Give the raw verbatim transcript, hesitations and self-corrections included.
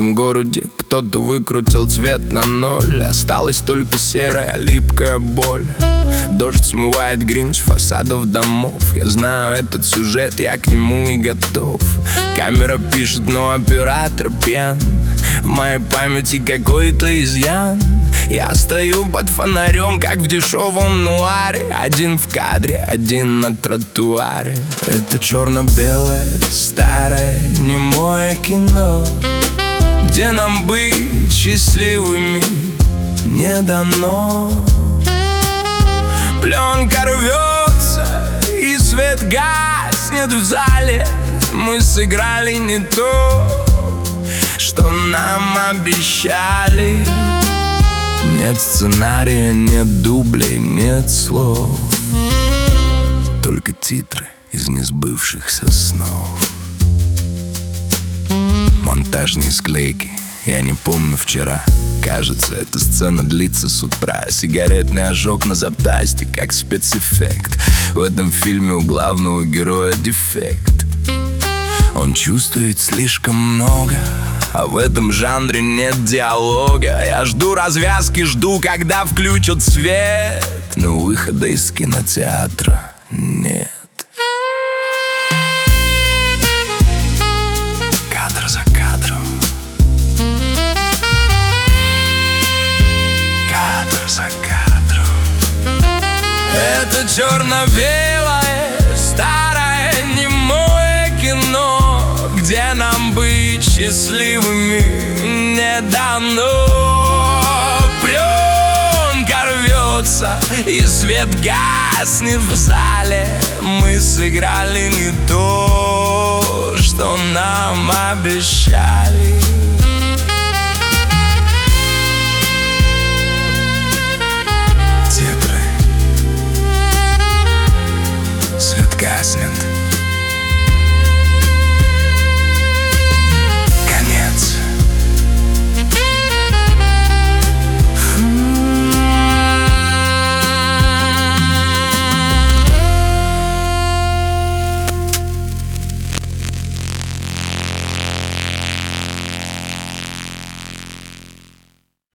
этом городе кто-то выкрутил цвет на ноль. Осталась только серая липкая боль. Дождь смывает гринж фасадов домов. Я знаю этот сюжет, я к нему и готов. Камера пишет, но оператор пьян. В моей памяти какой-то изъян. Я стою под фонарем, как в дешевом нуаре. Один в кадре, один на тротуаре. Это черно-белое, старое, немое кино, где нам быть счастливыми не дано. Пленка рвется, и свет гаснет в зале. Мы сыграли не то, что нам обещали. Нет сценария, нет дублей, нет слов, только титры из несбывшихся снов. Монтажные склейки, я не помню вчера. Кажется, эта сцена длится с утра. Сигаретный ожог на запястье, как спецэффект. В этом фильме у главного героя дефект. Он чувствует слишком много, а в этом жанре нет диалога. Я жду развязки, жду, когда включат свет, но выхода из кинотеатра нет. Кадр за кадром, кадр за кадром. Это черно-белое, старое, немое кино, где нам быть счастливыми не дано. Пленка рвется, и свет гаснет в зале. Мы сыграли не то, что нам обещали.